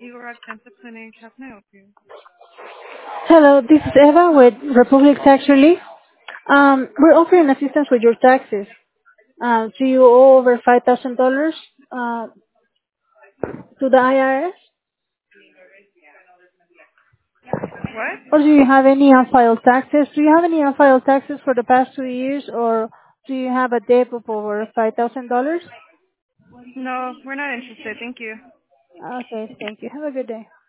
Igor Accenture Clinic. How can I help you? Hello, this is Eva with Republic Tax Relief. We're offering assistance with your taxes. Do you owe over $5,000 to the IRS? What? Or do you have any unfiled taxes? Do you have any unfiled taxes for the past 2 years, or do you have a debt of over $5,000? No, we're not interested. Thank you. Okay, thank you. Have a good day.